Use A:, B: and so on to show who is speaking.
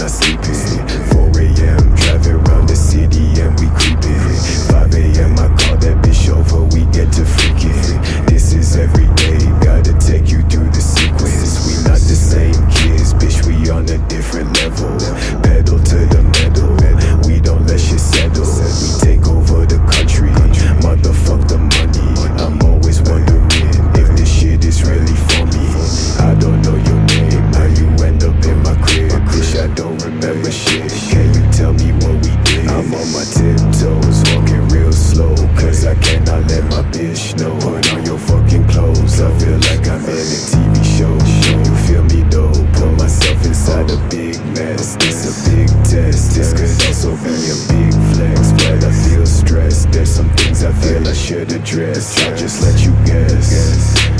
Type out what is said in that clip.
A: not sleeping. 4 a.m. driving around the city and we creeping. 5 a.m. I call that bitch over, we get to freaking. This is every day, gotta take you through the sequence. We not the same kids, bitch, we on a different level. Pedal to the metal, we don't let shit settle. We take over the country, motherfuck the money. I'm always wondering if this shit is really for me. I don't know your name, how you end up in my crib. Bitch, I don't remember shit, can you tell me what we did? I'm on my tiptoes, walking real slow, cause I cannot let my bitch know. Put on your fucking clothes, I feel like I'm in a TV show. You feel me though, put myself inside a big mess. This a big test, this could also be a big flex. But I feel stressed, there's some things I feel I should address. I'll just let you guess.